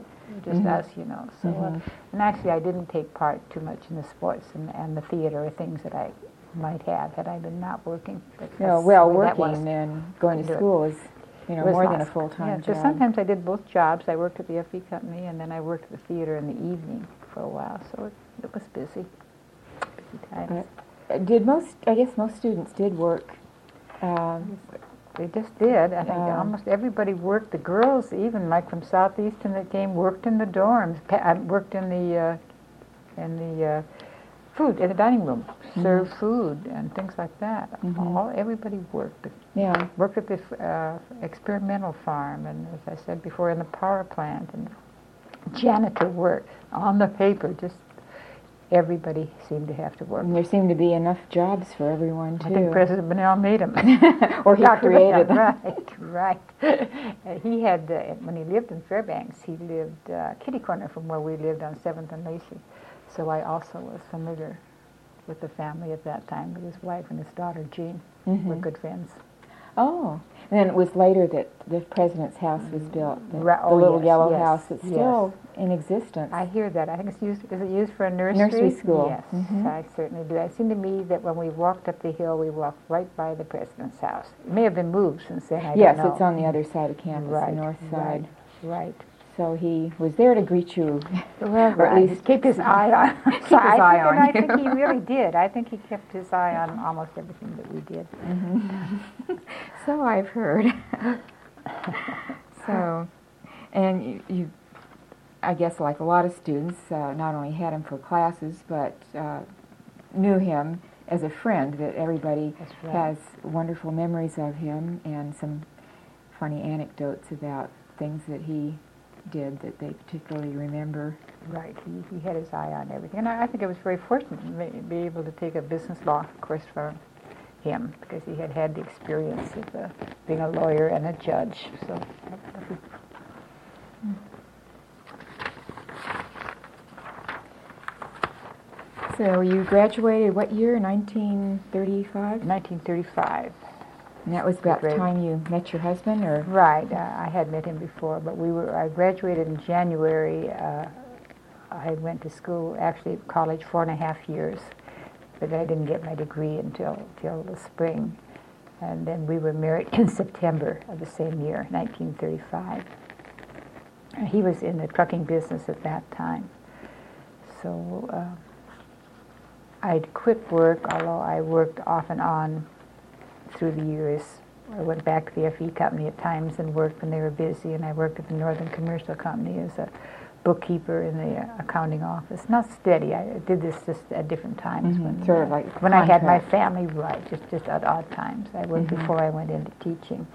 just Mhm. us, you know. So, Mhm. uh, and actually, I didn't take part too much in the sports and, and the theater or things that I might have had I been not working. But No, that's well, the way that was. working and going to Couldn't do it. school is, you know, It was more than a lots. full-time Yeah, so job. sometimes I did both jobs. I worked at the F E company, and then I worked at the theater in the evening for a while. So it, it was busy, busy times. Uh, Did most, I guess most students did work. Um, They just did. I think Um, almost everybody worked. The girls, even like from Southeastern that came, worked in the dorms. Pa- I worked in the uh, in the uh, food in the dining room, served food and things like that. Mhm. All everybody worked. yeah. Worked at the uh, experimental farm, and as I said before, in the power plant, and janitor work on the paper. Just everybody seemed to have to work. And there seemed to be enough jobs for everyone, too. I think President Bunnell made them. Or he Doctor created them. Right, right. Uh, he had, uh, when he lived in Fairbanks, he lived uh, kitty corner from where we lived on seventh and Lacey. So I also was familiar with the family at that time, with his wife and his daughter, Jean, were Mhm. good friends. Oh, and then it was later that the president's house was built, the, Ra- the oh, little yes, yellow yes, house that's yes. still in existence. I hear that. I think it's used, is it used for a nursery? Nursery school. Yes, Mhm. I certainly do. It seemed to me that when we walked up the hill, we walked right by the president's house. It may have been moved since then, I yes, don't know. it's on the other side of campus, Right, the north right, side. right. So he was there to greet you, Well, or at right. least keep his eye on. keep his So I eye think, on and I you. think he really did. I think he kept his eye on almost everything that we did. So I've heard. So, and you, you, I guess like a lot of students, uh, not only had him for classes, but uh, knew him as a friend, that everybody That's right. has wonderful memories of him and some funny anecdotes about things that he did that they particularly remember. Right. He, he had his eye on everything. And I, I think I was very fortunate to ma- be able to take a business law course from him, because he had had the experience of uh, being a lawyer and a judge. So, So you graduated what year, nineteen thirty-five? nineteen thirty-five. And that was about the Great. time you met your husband, or? Right. Uh, I had met him before, but we were. I graduated in January. Uh, I went to school, actually college, four and a half years, but I didn't get my degree until till the spring. And then we were married in September of the same year, nineteen thirty-five. And he was in the trucking business at that time. So uh, I'd quit work, although I worked off and on through the years. I went back to the F E company at times and worked when they were busy, and I worked at the Northern Commercial Company as a bookkeeper in the uh, accounting office. Not steady. I did this just at different times. Mhm, when, sort of uh, like when I had my contract. family, right, just, just at odd times. I worked Mhm. before I went into teaching.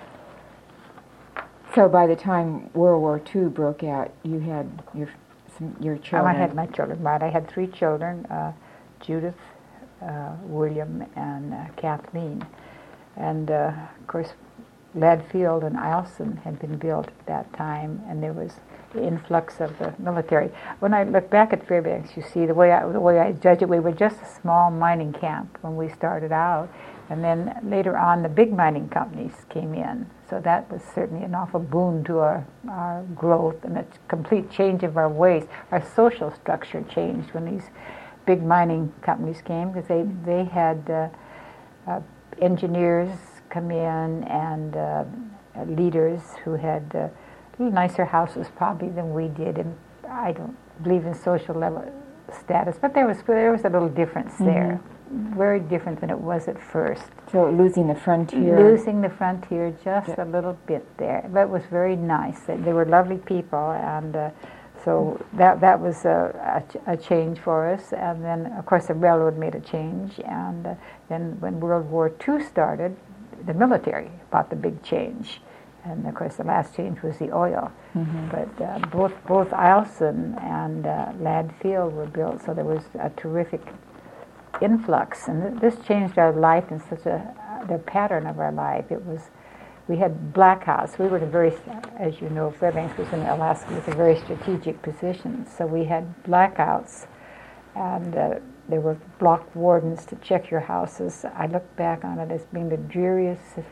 So by the time World War Two broke out, you had your some, your Oh, children. I had my children, right. I had three children, uh, Judith, uh, William, and uh, Kathleen. And, uh, of course, Ladd Field and Eielson had been built at that time, and there was the influx of the military. When I look back at Fairbanks, you see the way I, the way I judge it, we were just a small mining camp when we started out, and then later on the big mining companies came in. So that was certainly an awful boon to our, our growth and a complete change of our ways. Our social structure changed when these big mining companies came, because they, they had uh, uh, engineers come in and uh, leaders who had uh, little nicer houses probably than we did, and I don't believe in social level status, but there was there was a little difference there, very different than it was at first. So losing the frontier. Losing the frontier just a little bit there, but it was very nice. They, they were lovely people, and uh, so that that was a, a, a change for us. And then, of course, the railroad made a change, and uh, then when World War Two started, the military brought the big change. And of course, the last change was the oil. Mhm. But uh, both both Eielson and uh, Ladd Field were built, so there was a terrific influx, and th- this changed our life in such a uh, the pattern of our life. It was we had blackouts. We were in a very, as you know, Fairbanks was in Alaska with a very strategic position, so we had blackouts, and uh, there were block wardens to check your houses. I look back on it as being the dreariest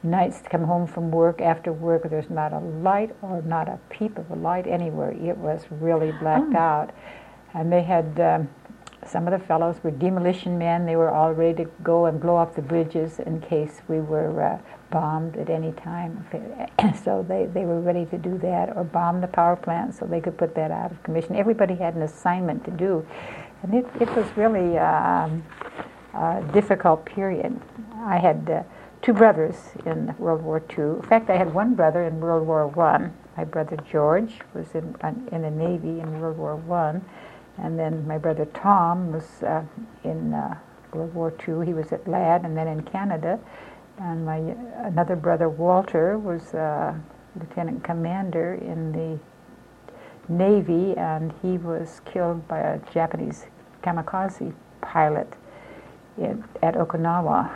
nights to come home from work, after work, there's not a light or not a peep of a light anywhere. It was really blacked Oh. out. And they had, um, some of the fellows were demolition men. They were all ready to go and blow up the bridges in case we were uh, bombed at any time. So they, they were ready to do that, or bomb the power plant so they could put that out of commission. Everybody had an assignment to do. And it, it was really um, a difficult period. I had uh, two brothers in World War Two. In fact, I had one brother in World War One. My brother George was in, in the Navy in World War One. And then my brother Tom was uh, in uh, World War Two. He was at Ladd and then in Canada. And my another brother Walter was uh, lieutenant commander in the Navy, and he was killed by a Japanese kamikaze pilot in, at Okinawa.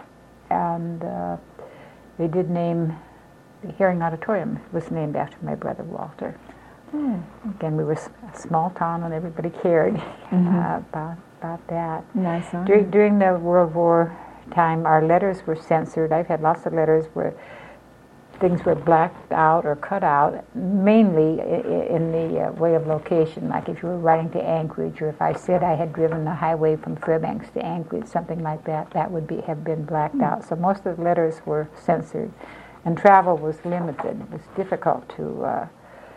And uh, they did name the Herring Auditorium was named after my brother Walter. Hmm. Again, we were a small town and everybody cared Mm-hmm. uh, about, about that. Nice honor. During, during the World War time, our letters were censored. I've had lots of letters where things were blacked out or cut out, mainly i- in the uh, way of location. Like if you were writing to Anchorage, or if I said I had driven the highway from Fairbanks to Anchorage, something like that, that would be have been blacked Mm. out. So most of the letters were censored, and travel was limited. It was difficult to uh,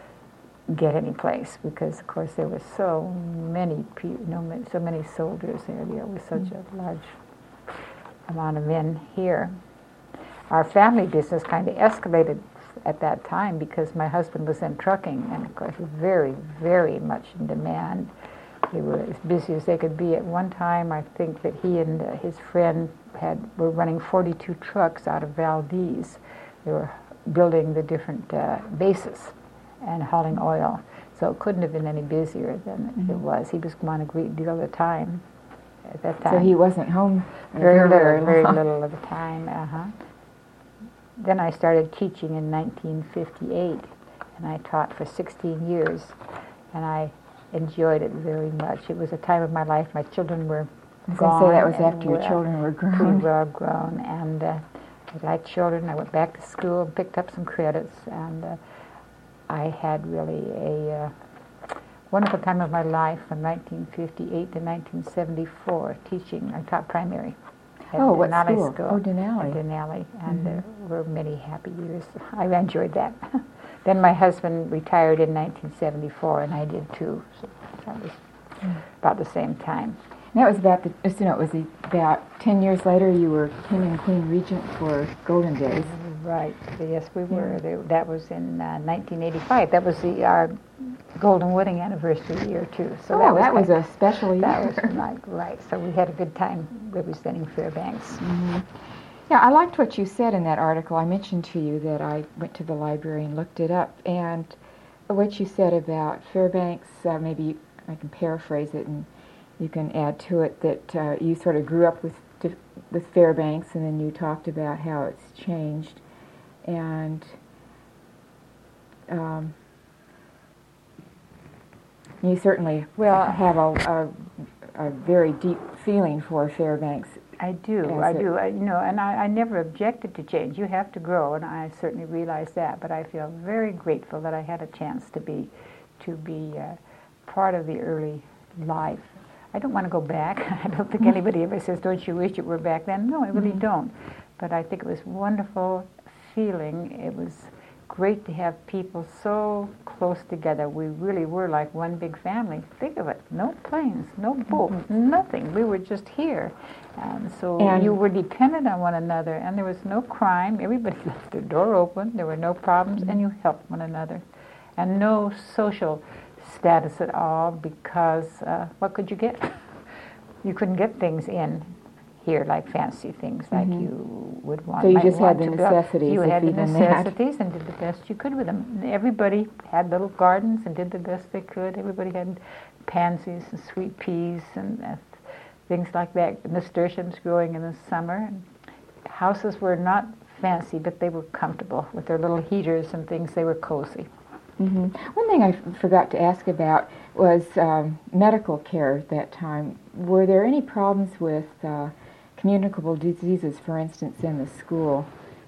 get any place because, of course, there were so many, pe- you know, so many soldiers there. There was such Mm. a large amount of men here. Our family business kind of escalated at that time because my husband was in trucking, and of course very, very much in demand. They were as busy as they could be. At one time, I think that he and uh, his friend had were running forty-two trucks out of Valdez. They were building the different uh, bases and hauling oil. So it couldn't have been any busier than Mhm. it was. He was gone a great deal of the time at that time. So he wasn't home Very very, little, very long. little of the time. Uh-huh. Then I started teaching in nineteen fifty-eight, and I taught for sixteen years, and I enjoyed it very much. It was a time of my life. My children were I was gone. going to say that was and after your were children were pretty grown. well grown, and uh, I liked children. I went back to school and picked up some credits, and uh, I had really a uh, wonderful time of my life from nineteen fifty-eight to nineteen seventy-four teaching. I taught primary at Oh, what Denali school? School. Oh, Denali. At Denali, and Mhm. there were many happy years. I enjoyed that. Then my husband retired in nineteen seventy-four, and I did too. So that was about the same time. And that was about the, uh, so no, it was about ten years later you were king and queen regent for Golden Days. Right. Yes, we were. Yeah. They, that was in uh, nineteen eighty-five. That was the our golden wedding anniversary year too. So Oh, that was that was kind- a special year. that was like right. So we had a good time representing Fairbanks. Mhm. Yeah, I liked what you said in that article. I mentioned to you that I went to the library and looked it up, and what you said about Fairbanks, uh, maybe I can paraphrase it and you can add to it that uh, you sort of grew up with dif- with Fairbanks, and then you talked about how it's changed, and um, you certainly Well- have a, a, a very deep feeling for Fairbanks. I do, As I it- do. I, you know, and I, I never objected to change. You have to grow, and I certainly realize that. But I feel very grateful that I had a chance to be, to be uh, part of the early life. I don't want to go back. I don't think anybody ever says, "Don't you wish it were back then?" No, I really Mhm. don't. But I think it was wonderful feeling. It was great to have people so close together. We really were like one big family. Think of it. No planes, no boats, nothing. We were just here. And so And- you were dependent on one another, and there was no crime. Everybody left their door open. There were no problems, and you helped one another. And no social status at all, because uh, what could you get? You couldn't get things in here like fancy things like Mhm. you would want. So you might just had want the to build. necessities, You if had the even that. necessities and did the best you could with them. Everybody had little gardens and did the best they could. Everybody had pansies and sweet peas and uh, things like that. Nasturtiums growing in the summer. And houses were not fancy, but they were comfortable with their little heaters and things. They were cozy. hmm One thing I f- forgot to ask about was um, medical care at that time. Were there any problems with uh, communicable diseases, for instance, in the school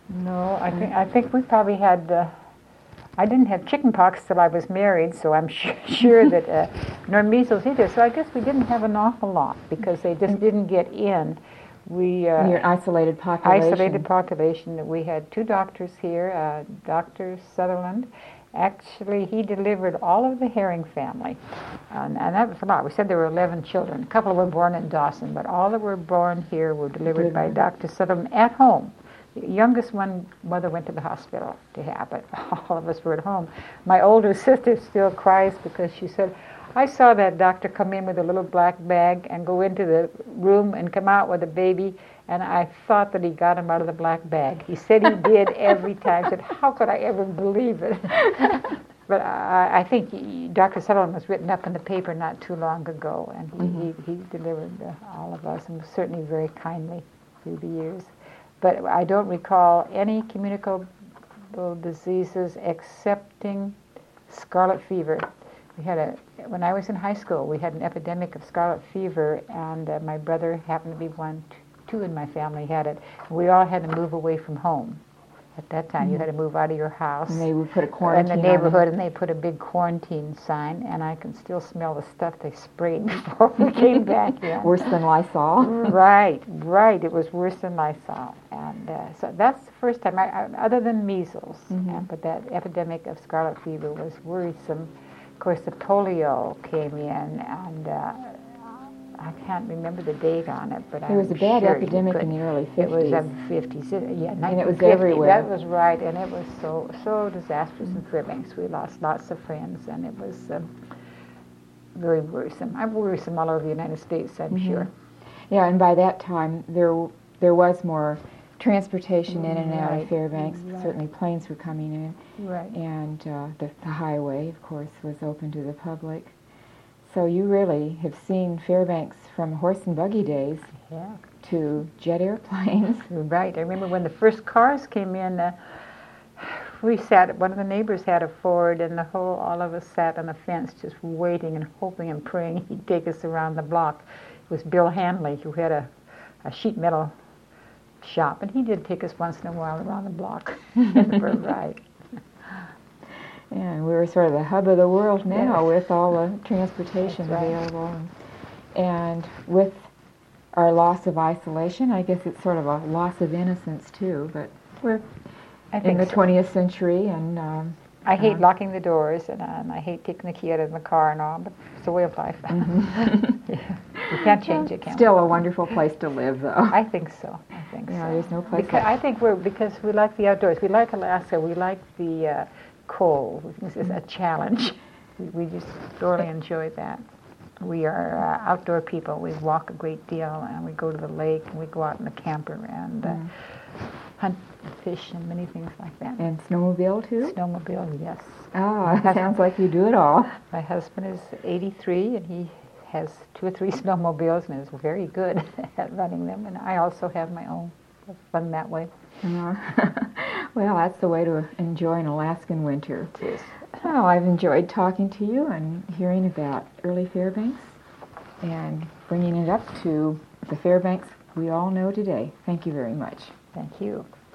No, I think I think we probably had. Uh, I didn't have chicken pox till I was married, so I'm sure, sure that uh, nor measles either. So I guess we didn't have an awful lot because they just didn't get in. We uh, You're an isolated population. Isolated population. We had two doctors here. Uh, Doctor Sutherland, actually, he delivered all of the Herring family, and, and that was a lot. We said there were eleven children. A couple were born in Dawson, but all that were born here were delivered by Doctor Sutherland at home. The youngest one, mother went to the hospital to have it. All of us were at home. My older sister still cries because she said, I saw that doctor come in with a little black bag and go into the room and come out with a baby, and I thought that he got him out of the black bag. He said he did every time. I said, how could I ever believe it? But I, I think he, Doctor Sutherland was written up in the paper not too long ago, and he, mm-hmm. he, he delivered uh, all of us, and was certainly very kindly through the years. But I don't recall any communicable diseases excepting scarlet fever. We had a, when I was in high school, we had an epidemic of scarlet fever, and uh, my brother happened to be one, t- two in my family had it. We all had to move away from home. At that time, mm-hmm. you had to move out of your house. And they would put a quarantine in the neighborhood, and they put a big quarantine sign, and I can still smell the stuff they sprayed before we came back in. Worse than Lysol. Right, right. It was worse than Lysol. And uh, so that's the first time, I, I, other than measles, mm-hmm. uh, but that epidemic of scarlet fever was worrisome. Of course, the polio came in, and uh, I can't remember the date on it, but there was I'm a bad sure epidemic in the early fifties. It was in the fifties, yeah, and it was everywhere. That was right, and it was so so disastrous in Fairbanks. We lost lots of friends, and it was um, very worrisome. I'm worrisome all over the United States, I'm mm-hmm. sure. Yeah, and by that time there there was more transportation in and out right. of Fairbanks. Right. Certainly planes were coming in, right. and uh, the, the highway, of course, was open to the public. So you really have seen Fairbanks from horse and buggy days yeah. to jet airplanes. Right. I remember when the first cars came in, uh, we sat, one of the neighbors had a Ford, and the whole, all of us sat on the fence just waiting and hoping and praying he'd take us around the block. It was Bill Hanley, who had a, a sheet metal shop, and he did take us once in a while around the block for a ride. And we were sort of the hub of the world now, yes. with all the transportation right. available. And, and with our loss of isolation, I guess it's sort of a loss of innocence too, but we're I think in the so. twentieth century, and um, I hate uh, locking the doors, and, uh, and I hate taking the key out of the car and all, but it's a way of life. Mm-hmm. yeah. You can't change it, can Still we? a wonderful place to live, though. I think so. I think yeah, so. there's no place. Because like I think we're because we like the outdoors. We like Alaska. We like the uh, cold. This is a challenge. We, we just thoroughly enjoy that. We are uh, outdoor people. We walk a great deal, and we go to the lake, and we go out in the camper and uh, mm. hunt, and fish, and many things like that. And snowmobile too? Snowmobile, yes. Oh, it sounds like you do it all. My husband is eighty-three, and he has two or three snowmobiles and is very good at running them. And I also have my own. Fun that way. Uh, well, that's the way to enjoy an Alaskan winter. It is. Oh, I've enjoyed talking to you and hearing about early Fairbanks and bringing it up to the Fairbanks we all know today. Thank you very much. Thank you.